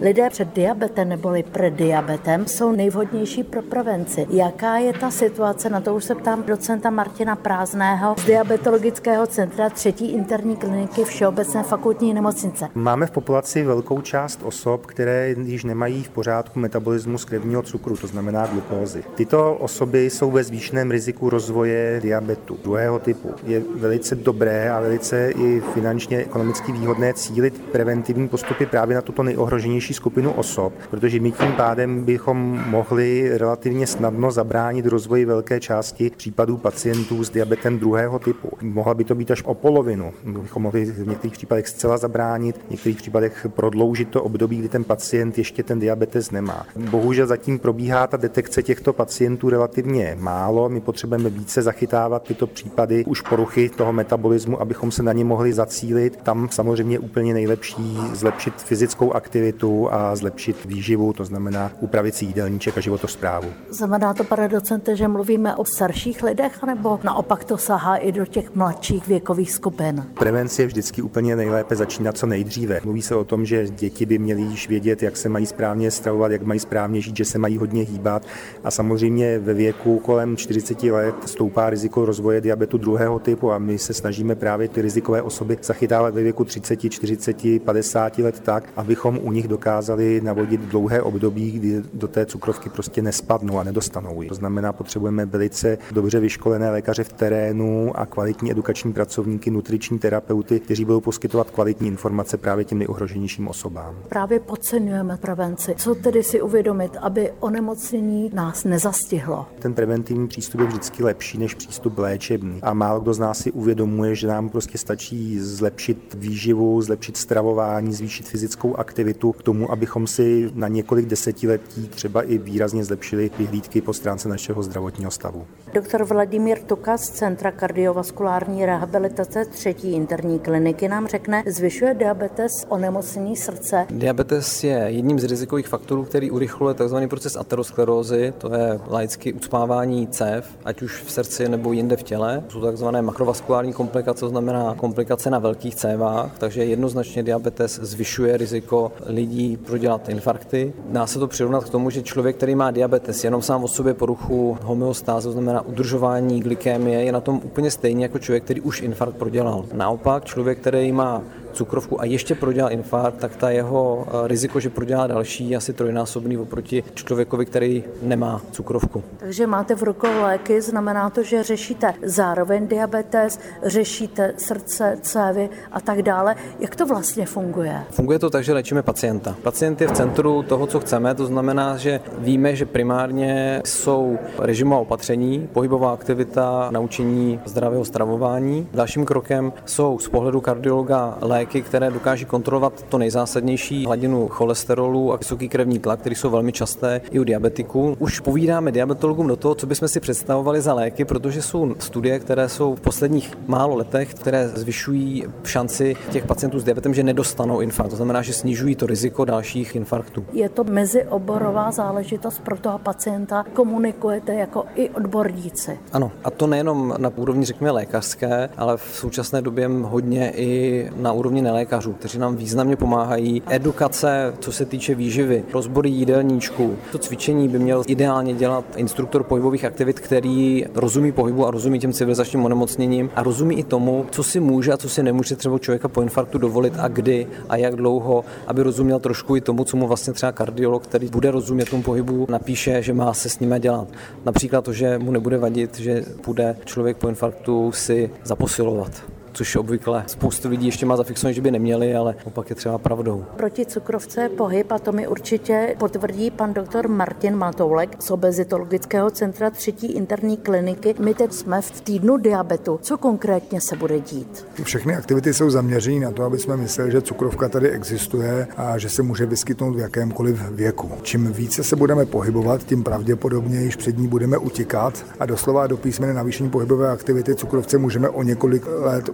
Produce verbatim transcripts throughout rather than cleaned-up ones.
Lidé před diabetem neboli prediabetem jsou nejvhodnější pro prevenci. Jaká je ta situace? Na to už se ptám docenta Martina Prázdného z Diabetologického centra třetí interní kliniky Všeobecné fakultní nemocnice. Máme v populaci velkou část osob, které již nemají v pořádku metabolismus krevního cukru, to znamená glukózy. Tyto osoby jsou ve zvýšeném riziku rozvoje diabetu druhého typu. Je velice dobré a velice i finančně ekonomicky výhodné cílit preventivní postupy právě na tuto nejohroženější skupinu osob, protože my tím pádem bychom mohli relativně snadno zabránit rozvoji velké části případů pacientů s diabetem druhého typu. Mohla by to být až o polovinu. Bychom mohli v některých případech zcela zabránit, v některých případech prodloužit to období, kdy ten pacient ještě ten diabetes nemá. Bohužel zatím probíhá ta detekce těchto pacientů relativně málo. My potřebujeme více zachytávat tyto případy už poruchy toho metabolismu, abychom se na ně mohli zacílit. Tam samozřejmě úplně nejlepší zlepšit fyzickou aktivitu a zlepšit výživu, to znamená upravit si jídelníček a životosprávu. Znamená to, pane docente, že mluvíme o starších lidech, nebo naopak to sahá i do těch mladších věkových skupin? Prevence je vždycky úplně nejlépe začínat co nejdříve. Mluví se o tom, že děti by měly již vědět, jak se mají správně stravovat, jak mají správně žít, že se mají hodně hýbat a samozřejmě ve věku kolem čtyřicet let stoupá riziko rozvoje diabetu druhého typu a my se snažíme právě ty rizikové osoby zachytávat ve věku třicet, čtyřicet, padesát let tak, abychom u nich dokázali navodit dlouhé období, kdy do té cukrovky prostě nespadnou a nedostanou ji. To znamená, potřebujeme velice dobře vyškolené lékaře v terénu a kvalitní edukační pracovníky, nutriční terapeuty, kteří budou poskytovat kvalitní informace právě těm nejohroženějším osobám. Právě podceňujeme prevenci. Co tedy si uvědomit, aby onemocnění nás nezastihlo? Ten preventivní přístup je vždycky lepší než přístup léčebný. A málo kdo z nás si uvědomuje, že nám prostě stačí zlepšit výživu, zlepšit stravování, zvýšit fyzickou aktivitu k tomu, abychom si na několik desetiletí třeba i výrazně zlepšili vyhlídky po stránce našeho zdravotního stavu. Doktor Vladimír Tuka z Centra kardiovaskulární rehabilitace třetí interní kliniky nám řekne, zvyšuje diabetes onemocnění srdce. Diabetes je jedním z rizikových faktorů, který urychluje tzv. Proces aterosklerózy, to je laicky ucpávání cév, ať už v srdci nebo jinde v těle. Jsou takzvané makrovaskulární komplikace, to znamená komplikace na velkých cévách, takže jednoznačně diabetes zvyšuje riziko lidí prodělat infarkty. Dá se to přirovnat k tomu, že člověk, který má diabetes, jenom sám o sobě poruchu homeostáze, to znamená udržování glykémie, je na tom úplně stejně jako člověk, který už infarkt prodělal. Naopak člověk, který má cukrovku a ještě prodělal infarkt, tak ta jeho riziko, že prodělá další, je asi trojnásobný oproti člověkovi, který nemá cukrovku. Takže máte v rukou léky, znamená to, že řešíte zároveň diabetes, řešíte srdce, cévy a tak dále. Jak to vlastně funguje? Funguje to tak, že léčíme pacienta. Pacient je v centru toho, co chceme, to znamená, že víme, že primárně jsou režimová opatření, pohybová aktivita, naučení zdravého stravování. Dalším krokem jsou z pohledu kardiologa léky, které dokáží kontrolovat to nejzásadnější, hladinu cholesterolu a vysoký krevní tlak, které jsou velmi časté i u diabetiků. Už povídáme diabetologům do toho, co bychom si představovali za léky, protože jsou studie, které jsou v posledních málo letech, které zvyšují šanci těch pacientů s diabetem, že nedostanou infarkt. To znamená, že snižují to riziko dalších infarktů. Je to mezioborová záležitost pro toho pacienta, komunikujete jako i odborníci. Ano, a to nejenom na úrovni, řekněme, lékařské, ale v současné době hodně i na úrovni nelékařů, kteří nám významně pomáhají. Edukace, co se týče výživy, rozbory jídelníčku. To cvičení by měl ideálně dělat instruktor pohybových aktivit, který rozumí pohybu a rozumí těm civilizačním onemocněním a rozumí i tomu, co si může a co si nemůže třeba člověka po infarktu dovolit a kdy a jak dlouho, aby rozuměl trošku i tomu, co mu vlastně třeba kardiolog, který bude rozumět tomu pohybu, napíše, že má se s nimi dělat. Například to, že mu nebude vadit, že bude člověk po infarktu si zaposilovat. Což obvykle spoustu lidí ještě má zafixované, že by neměli, ale opak je třeba pravdou. Proti cukrovce je pohyb a to mi určitě potvrdí pan doktor Martin Matoulek z Obezitologického centra třetí interní kliniky. My teď jsme v týdnu diabetu. Co konkrétně se bude dít? Všechny aktivity jsou zaměřené na to, aby jsme mysleli, že cukrovka tady existuje a že se může vyskytnout v jakémkoliv věku. Čím více se budeme pohybovat, tím pravděpodobně již před ní budeme utíkat a doslova do písmene navýšení pohybové aktivity cukrovce můžeme o několik let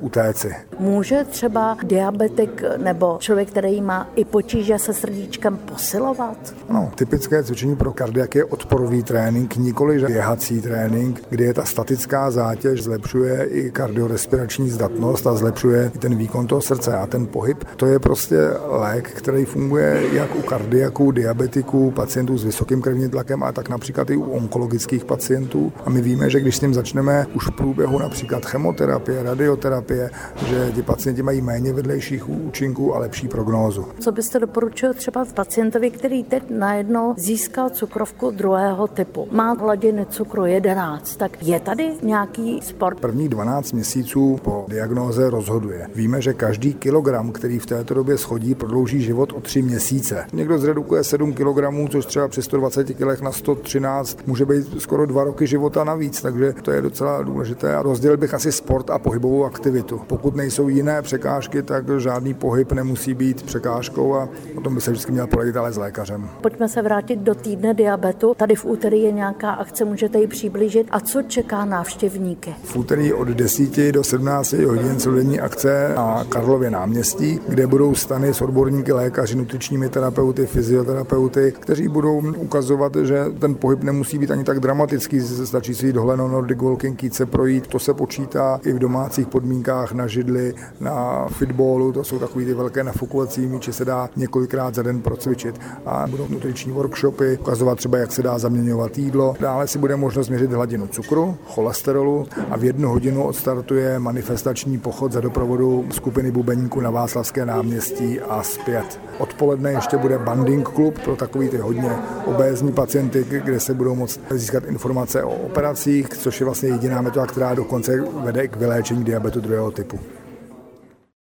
utéci. Může třeba diabetik nebo člověk, který má i potíže se srdíčkem, posilovat? No, typické cvičení pro kardiak je odporový trénink, nikoli běhací trénink, kdy je ta statická zátěž zlepšuje i kardiorespirační zdatnost a zlepšuje i ten výkon toho srdce a ten pohyb. To je prostě lék, který funguje jak u kardiaků, diabetiků, pacientů s vysokým krevním tlakem, a tak například i u onkologických pacientů. A my víme, že když s tím začneme už v průběhu například chemoterapie, radioterapie, že ti pacienti mají méně vedlejších účinků a lepší prognózu. Co byste doporučil třeba pacientovi, který teď najednou získal cukrovku druhého typu? Má hladiny cukru jedenáct, tak je tady nějaký sport? První dvanáct měsíců po diagnóze rozhoduje. Víme, že každý kilogram, který v této době schodí, prodlouží život o tři měsíce. Někdo zredukuje sedm kilogramů, což třeba při sto dvaceti kilech na sto třináct může být skoro dva roky života navíc, takže to je docela důležité. A rozdělil bych asi sport a pohybovou aktivitu. Pokud nejsou jiné překážky, tak žádný pohyb nemusí být překážkou a o tom by se vždycky měl poradit ale s lékařem. Pojďme se vrátit do týdne diabetu. Tady v úterý je nějaká akce, můžete ji přiblížit. A co čeká návštěvníky? V úterý od deseti do sedmnácti hodin celodenní akce na Karlově náměstí, kde budou stany s odborníky, lékaři, nutričními terapeuty, fyzioterapeuty, kteří budou ukazovat, že ten pohyb nemusí být ani tak dramatický, stačí si jít dole na Nordic Walking, jít se projít, to se počítá i v domácích podmínkách na židli, na fitballu, to jsou takový ty velké nafukovací míče, se dá několikrát za den procvičit. A budou nutriční workshopy, ukazovat třeba, jak se dá zaměňovat jídlo. Dále si bude možnost měřit hladinu cukru, cholesterolu a v jednu hodinu odstartuje manifestační pochod za doprovodu skupiny bubeníků na Václavské náměstí a zpět. Odpoledne ještě bude banding klub pro takový ty hodně obézní pacienty, kde se budou moct získat informace o operacích, což je vlastně jediná metoda, která dokonce vede k vyléčení diabetu druhého typu.